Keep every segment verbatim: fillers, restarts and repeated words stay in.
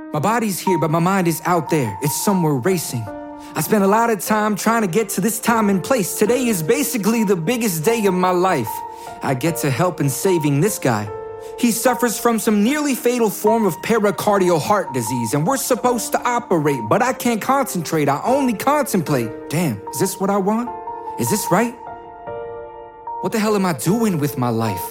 My body's here, but my mind is out there. It's somewhere racing. I spent a lot of time trying to get to this time and place. Today is basically the biggest day of my life. I get to help in saving this guy. He suffers from some nearly fatal form of pericardial heart disease, and we're supposed to operate, but I can't concentrate, I only contemplate. Damn, is this what I want? Is this right? What the hell am I doing with my life?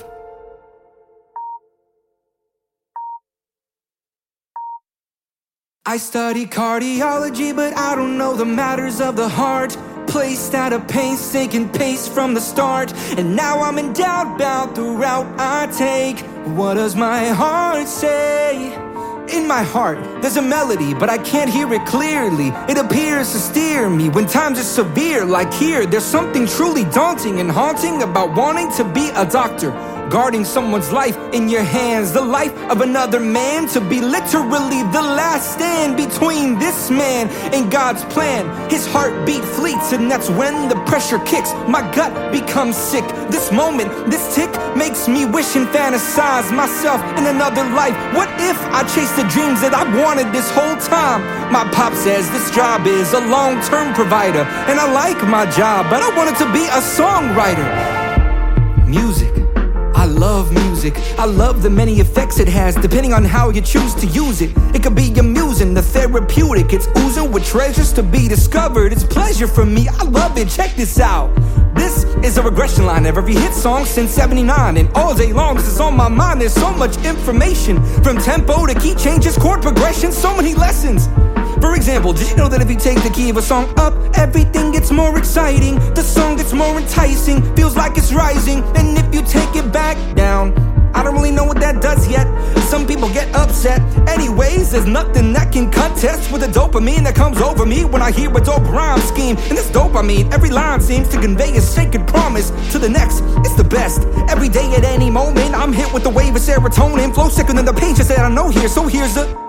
I study cardiology, but I don't know the matters of the heart. Placed at a painstaking pace from the start, and now I'm in doubt about the route I take. What does my heart say? In my heart, there's a melody, but I can't hear it clearly. It appears to steer me when times are severe, like here. There's something truly daunting and haunting about wanting to be a doctor, guarding someone's life in your hands, the life of another man, to be literally the last stand between this man and God's plan. His heartbeat fleets, and that's when the pressure kicks. My gut becomes sick. This moment, this tick, makes me wish and fantasize myself in another life. What if I chased the dreams that I wanted this whole time? My pop says this job is a long-term provider, and I like my job, but I wanted to be a songwriter. Music, I love music. I love the many effects it has, depending on how you choose to use it. It could be amusing, the therapeutic. It's oozing with treasures to be discovered. It's pleasure for me, I love it. Check this out. This is a regression line of every hit song since seventy-nine, and all day long this is on my mind. There's so much information, from tempo to key changes, chord progression, so many lessons. For example, did you know that if you take the key of a song up, everything gets more exciting? The song gets more enticing, feels like it's rising. And if you take it back down, I don't really know what that does yet. Some people get upset. Anyways, there's nothing that can contest with the dopamine that comes over me when I hear a dope rhyme scheme. And this dopamine, every line seems to convey a sacred promise to the next. It's the best. Every day at any moment, I'm hit with the wave of serotonin. Flow sicker than the pages that I know here. So here's the...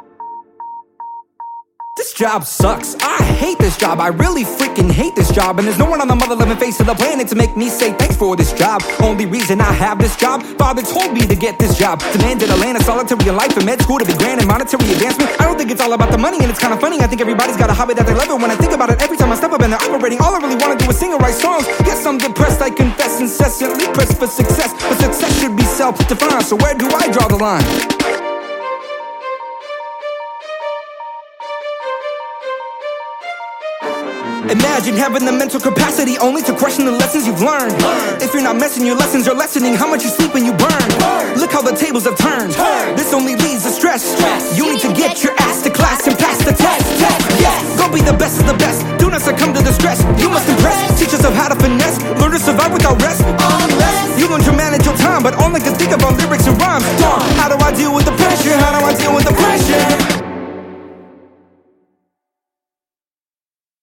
This job sucks. I hate this job. I really freaking hate this job. And there's no one on the mother-loving face of the planet to make me say thanks for this job. Only reason I have this job, father told me to get this job. Demanded a land of solitary and life in med school to be grand and monetary advancement. I don't think it's all about the money, and it's kind of funny. I think everybody's got a hobby that they love, and when I think about it, every time I step up and they're operating, all I really want to do is sing and write songs. Yes, I'm depressed, I confess, incessantly pressed for success. But success should be self-defined, so where do I draw the line? Imagine having the mental capacity only to question the lessons you've learned. Learn. If you're not messing, your lessons are lessening how much you sleep and you burn. Burn. Look how the tables have turned. Turn. This only leads to stress. stress. You need to get your ass to class and pass the test. test. Yes, go be the best of the best. Do not succumb to the stress. You must impress. Teach yourself how to finesse. Learn to survive without rest. Unless you learn to manage your time, but all I can think about lyrics and rhymes. How do I deal with the